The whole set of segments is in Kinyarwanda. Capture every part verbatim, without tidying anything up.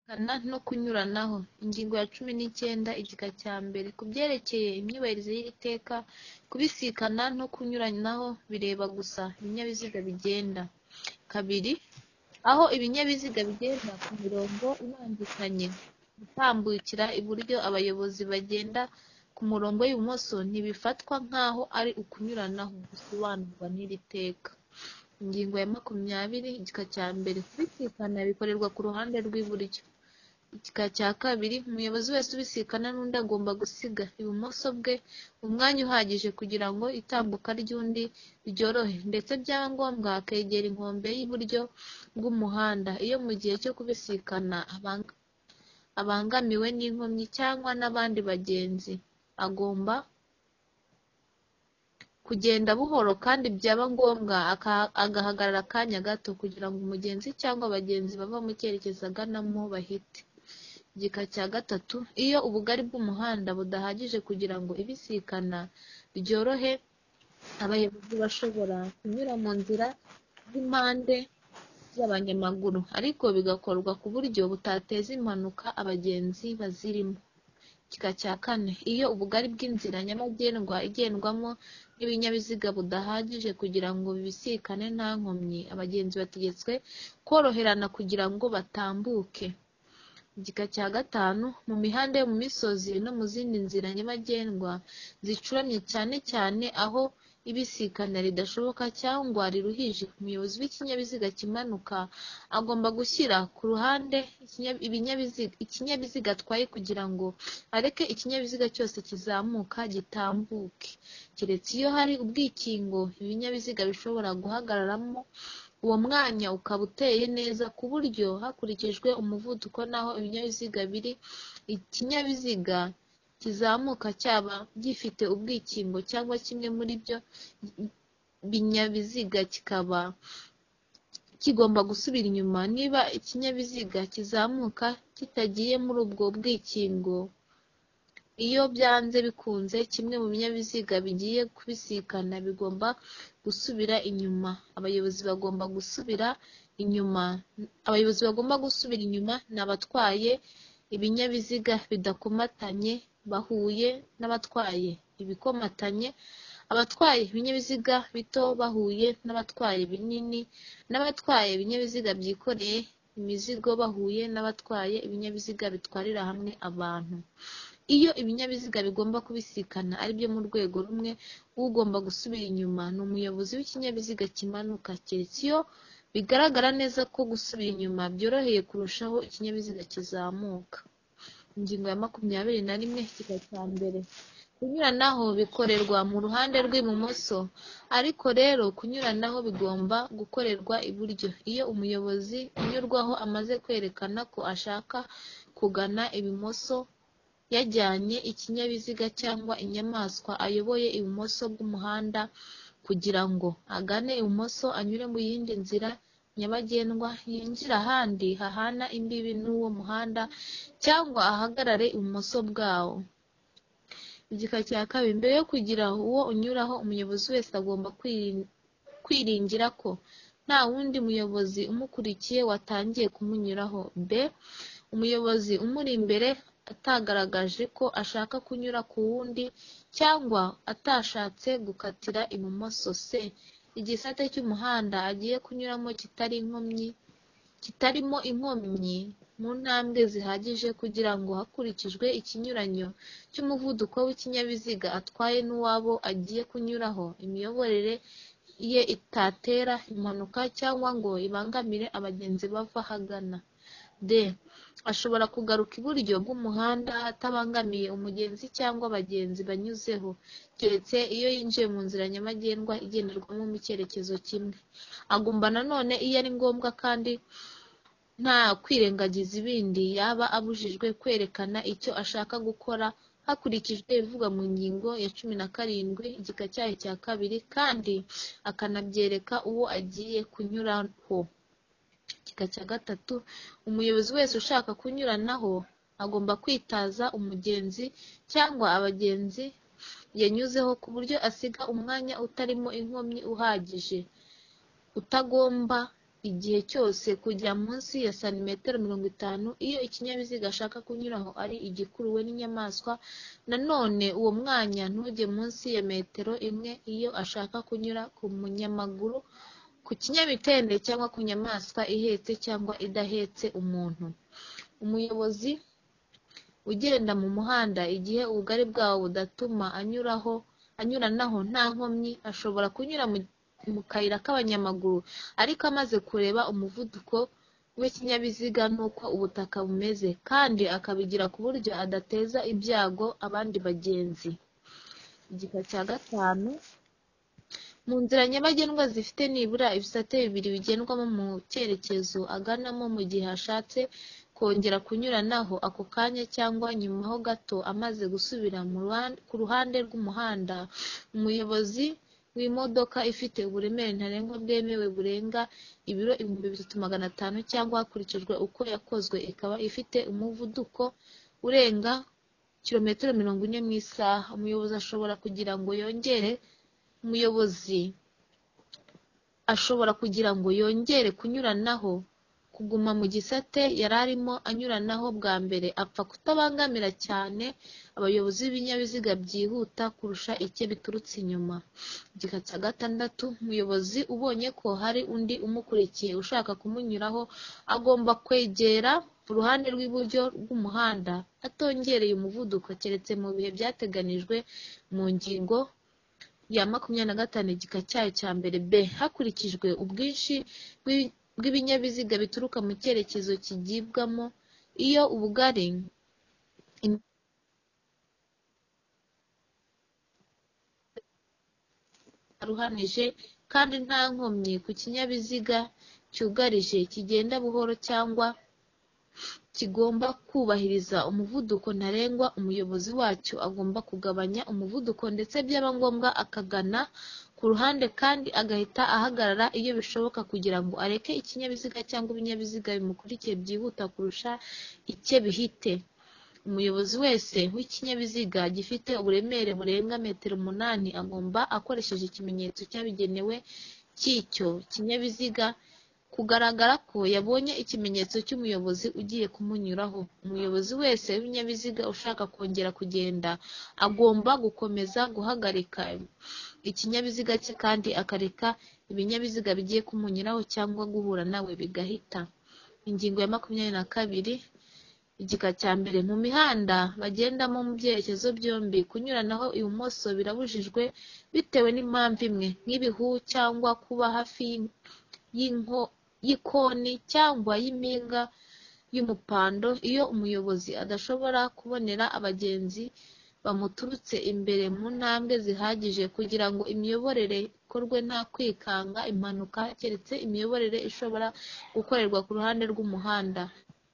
Kana no kunyuranaho. Ingingo ya cumi n'icyenda igika cya mbere ku byerekeye imyubahirize y'iri teka, kubisikana no kunyuranaho bireba gusa ibinyabiziga bigenda. Kabiri. Aho ibinyabiziga bigenda ku mirongo ibangikanye, gutambukira iburyo abayobozi bagenda ku murongo w'ibumoso ntibifatwa nk'aho ari ukunyuranaho gusobanurwa n'iri teka. Ingingo ya makumyabiri igika cya mbere kubisikana bikorerwa ku ruhande rw'iburyo. Igika cya kabiri umuyobozi wese ubisikana n'undi agomba gusiga ibumoso bwe umwanya uhagije kugira ngo itambuka ry'undi ryorohe, ndetse byaba ngombwa akegera inkombe y'iburyo bw'umuhanda iyo mu gihe cyo kubisikana abangamiwe n'inkomyi cyangwa n'abandi bagenzi. Agomba kugenda buhoro kandi byaba ngombwa agahagarara akanya gato kugira ngo umugenzi cyangwa abagenzi bava mu cyerekezo aganamo bahite. Igika cya gatatu iyo ubugari bw'umuhanda budahagije kugira ngo ibisikana ryorohe, abayobozi bashobora kunyura mu nzira z'impande z'abanyamaguru, ariko bigakorwa ku buryo butateza impanuka abagenzi bazirimo. Igika cya kane iyo ubugari bw'inzira nyabagendwa igendwamo n'ibinyabiziga budahagije kugira ngo bibisikane nta nkomyi, abagenzi bategetswe koroherana kugira ngo batambuke. Igika cya gatanu mu mihanda yo mu misozi no mu zindi nzira nyabagendwa zicuramye, cyane cyane aho ibisikana ridashoboka cyangwa riruhije, umuyobozi w'ikinyabiziga kimanuka agomba gushyira ku ruhande ikinyabiziga atwaye kugira ngo areke ikinyabiziga cyose kizamuka gitambuke, keretse iyo hari ubwikingo ibinyabiziga bishobora guhagararamo. Uwo mwanya ukaba uteye neza ku buryo hakurikijwe umuvuduko n'aho ibinyabiziga biri, ikinyabiziga kizamuka cyaba gifite ubwikingo cyangwa kimwe muri ibyo binyabiziga kikaba kigomba gusubira inyuma niba ikinyabiziga kizamuka kitagiye muri ubwo bwikingo. Iyo byanze bikunze kimwe mu binyabiziga bigiye kubisikana bigomba gusubira inyuma, abayobozi bagomba gusubira inyuma abayobozi bagomba gusubira inyuma n'abatwaye ibinyabiziga bidakomatanye bahuye n'abatwaye ibikomatanye, abatwaye ibinyabiziga bito bahuye n'abatwaye binini, n'abatwaye ibinyabiziga byikoreye imizigo bahuye n'abatwaye ibinyabiziga bitwarira hamwe abantu. Iyo ibinyabiziga bigomba kubisikana ari byo mu rwego rumwe, ugomba gusubira inyuma ni umuyobozi w'ikinyabiziga kimanuka, keretse iyo bigaragara neza ko gusubira inyuma byoroheye kurushaho ikinyabiziga kizamuka. Ingingo ya makumyabiri na rimwe igika cya mbere kunyuranaho bikorerwa mu ruhande rw'ibumoso, ariko rero kunyuranaho bigomba gukorerwa iburyo iyo umuyobozi unyurwaho amaze kwerekana ko ashaka kugana ibumoso yajyanye ikinyabiziga cyangwa inyamaswa ayoboye ibumoso bw'umuhanda kugira ngo agane ibumoso, anyure mu yindi nzira nyabagendwa, yinjire ahandi hahana imbibi n'uwo muhanda cyangwa ahagarare ibumoso bwawo. Igika cya kabiri mbere yo kugira uwo unyuraho, umuyobozi wese agomba kwiringira ko nta wundi muyobozi umukurikiye watangiye kumunyuraho. B. Umuyobozi umuri imbere atagaragaje ko ashaka kunyura ku wundi cyangwa atashatse gukatira ibumoso. C. Igisate cy'umuhanda agiye kunyuramo kitari inkomyi kitarimo inkomyi mu ntambwe zihagije kugira ngo hakurikijwe ikinyuranyo cy'umuvuduko w'ikinyabiziga atwaye n'uwabo agiye kunyuraho, imiyoborere ye itatera impanuka cyangwa ngo ibangamire abagenzi bava ahagana. D. Ashobora kugaruka iburyo bw'umuhanda atabangamiye umugenzi cyangwa abagenzi banyuzeho, keretse iyo yinjiye mu nzira nyabagendwa igenderwamo mu cyerekezo kimwe. Agomba nanone iyo ari ngombwa kandi nta kwirengagiza ibindi yaba abujijwe kwerekana icyo ashaka gukora hakurikijwe ibivugwa mu ngingo ya cumi na karindwi igika cyayo cya kabiri, kandi akanabyereka uwo agiye kunyuraho. Igika cya gatatu umuyobozi wese ushaka kunyuranaho agomba kwitaza umugenzi cyangwa abagenzi yanyuzeho ku buryo asiga umwanya utarimo inkomyi uhagije, utagomba igihe cyose kujya munsi ya santimetero mirongo itanu iyo ikinyabiziga ashaka kunyuraho ari igikuruwe n'inyamaswa. Nanone uwo mwanya ntujye munsi ya metero imwe iyo ashaka kunyura ku munyamaguru, ku kinyamitende cyangwa ku nyamaswa ihetse cyangwa idahetse umuntu. Umuyobozi ugenda mu muhanda igihe ubugari bwawo budatuma anyuraho anyuranaho nta nkomyi ashobora kunyura mu mu kayira k'abanyamaguru ariko amaze kureba umuvuduko w'ikinyabiziga n'uko ubutaka bumeze, kandi akabigira ku buryo adateza ibyago abandi bagenzi. Igika cya gatanu, mu nzira nyabagendwa zifite nibura ibisate bibiri bigendwamo mu cyerekezo aganamo mu gihe ashatse kongera kunyuranaho ako kanya cyangwa nyuma ho gato amaze gusubira ku ruhande rw'umuhanda, umuyobozi w'imodoka ifite uburemere ntarengwa bwemewe burenga ibiro ibihumbi bitatu magana atanu cyangwa hakurikijwe uko yakozwe ikaba ifite umuvuduko urenga kilometero mirongo ine mu isaha, umuyobozi ashobora kugira ngo yongere umuyobozi ashobora kugira ngo yongere kunyuranaho kuguma mu gisate yari arimo anyuranaho bwa mbere apfa kutabangamira cyane abayobozi b'ibinyabiziga byihuta kurusha icye biturutse inyuma. Igika cya gatandatu, umuyobozi ubonye ko hari undi umukurikiye ushaka kumunyuraho agomba kwegera uruhande rw'iburyo rw'umuhanda atongereye umuvuduko keretse mu bihe byateganijwe mu ngingo ya makumyabiri na gatanu igika cyayo cya mbere b hakurikijwe ubwinshi bw'ibinyabiziga bituruka mu cyerekezo kigibwamo. Iyo ubugari aruhanije kandi nta nkomyi ku kinyabiziga cyugarije kigenda buhoro cyangwa kigomba kubahiriza umuvuduko ntarengwa, umuyobozi wacyo agomba kugabanya umuvuduko ndetse byaba ngombwa akagana ku ruhande kandi agahita ahagarara iyo bishoboka kugira ngo areke ikinyabiziga cyangwa ibinyabiziga bimukurikiye byihuta kurusha icye bihite. Umuyobozi wese w'ikinyabiziga gifite uburemere burenga metero umunani agomba akoresheje ikimenyetso cyabigenewe cy'icyo kinyabiziga kugaragara ko yabonye ikimenyetso cy'umuyobozi ugiye kumunyuraho. Umuyobozi wese w'ibinyabiziga ushaka kongera kugenda agomba gukomeza guhagarika ikinyabiziga cye kandi akareka ibinyabiziga bigiye kumunyuraho cyangwa guhura nawe bigahita. Ingingo ya makumyabiri na kabiri igika cya mbere, mu mihanda bagendamo mu byerekezo byombi kunyuranaho ibumoso birabujijwe bitewe n'impamvu imwe nk'ibihu cyangwa kuba hafi y'ikoni cyangwa y'impinga y'umupando. Iyo umuyobozi adashobora kubonera abagenzi bamuturutse imbere mu ntambwe zihagije kugira ngo imiyoborere ikorwe nta kwikanga impanuka keretse imiyoborere ishobora gukorerwa ku ruhande rw'umuhanda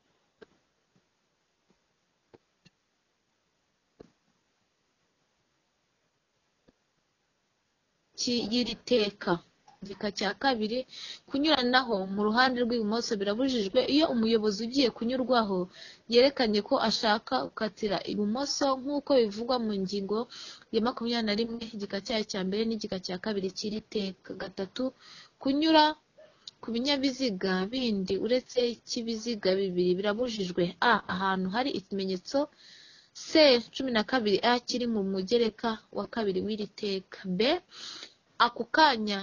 y'iri teka. Igika cya kabiri, kunyuranaho mu ruhande rw'ibumoso birabujijwe iyo umuyobozi ugiye kunyurwaho yerekanye ko ashaka gukatira ibumoso nk'uko bivugwa mu ngingo ya makumyabiri na rimwe igika cyayo cya mbere n'igika cya kabiri cy'iri teka. Gatatu, kunyura ku binyabiziga bindi uretse cy'ibiziga bibiri birabujijwe a ahantu hari ikimenyetso c cumi na kabiri a kiri mu mugereka wa kabiri w'iri teka. b ako kanya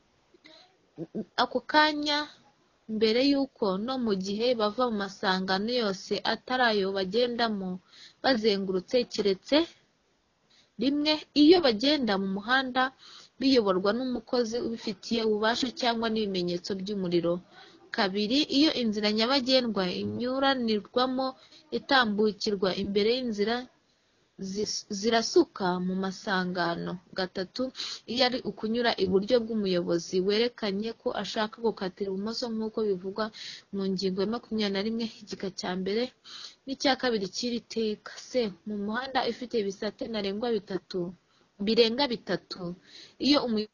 ako kanya mbere y'uko no mu gihe bava mu masangano yose atari ayo bagendamo bazengurutse keretse rimwe iyo bagenda mu muhanda biyoborwa n'umukozi ubifitiye ububasha cyangwa n'ibimenyetso by'umuriro. Kabiri, iyo inzira nyabagendwa inyuranirwamo itambukirwa imbere y'inzira zirasuka mu masangano. Gatatu, iyo ari ukunyura iburyo bw'umuyobozi werekanye ko ashaka gukatira ibumoso nk'uko bivugwa mu ngingo ya makumyabiri na rimwe igika cya mbere n'icya kabiri cy'iri teka. c mu muhanda ifite ibisate ntarengwa bitatu birenga bitatu iyo umuyobozi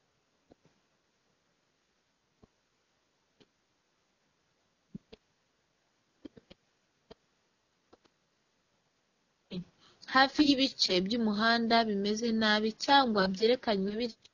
hafi y'ibice by'umuhanda bimeze nabi cyangwa byerekanywe bityo